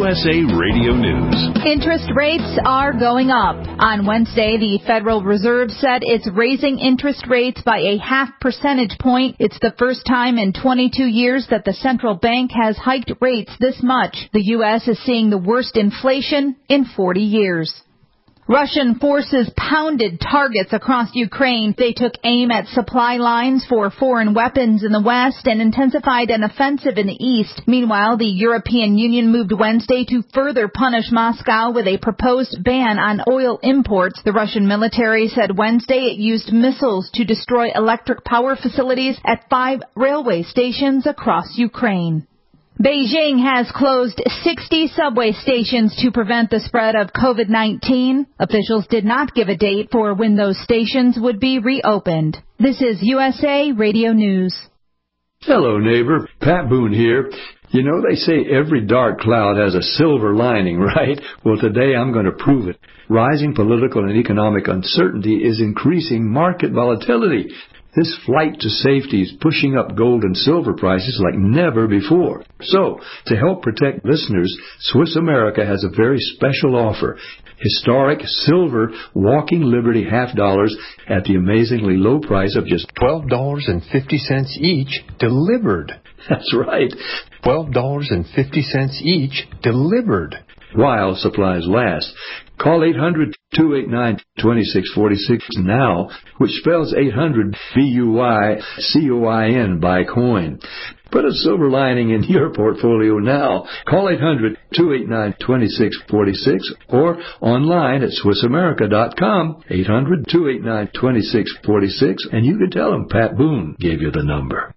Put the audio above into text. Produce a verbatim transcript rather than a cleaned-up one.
S A Radio News. Interest rates are going up. On Wednesday, the Federal Reserve said it's raising interest rates by a half percentage point. It's the first time in twenty-two years that the central bank has hiked rates this much. The U S is seeing the worst inflation in forty years. Russian forces pounded targets across Ukraine. They took aim at supply lines for foreign weapons in the west and intensified an offensive in the east. Meanwhile, the European Union moved Wednesday to further punish Moscow with a proposed ban on oil imports. The Russian military said Wednesday it used missiles to destroy electric power facilities at five railway stations across Ukraine. Beijing has closed sixty subway stations to prevent the spread of COVID nineteen. Officials did not give a date for when those stations would be reopened. This is U S A Radio News. Hello, neighbor. Pat Boone here. You know, they say every dark cloud has a silver lining, right? Well, today I'm going to prove it. Rising political and economic uncertainty is increasing market volatility. This flight to safety is pushing up gold and silver prices like never before. So, to help protect listeners, Swiss America has a very special offer. Historic silver Walking Liberty half dollars at the amazingly low price of just twelve dollars and fifty cents each, delivered. That's right. twelve dollars and fifty cents each, delivered. While supplies last. Call eight hundred, two eight nine, two six four six now, which spells eight hundred B U Y C O I N, buy coin. Put a silver lining in your portfolio now. Call eight hundred, two eight nine, two six four six or online at Swiss America dot com, eight hundred, two eight nine, two six four six, and you can tell them Pat Boone gave you the number.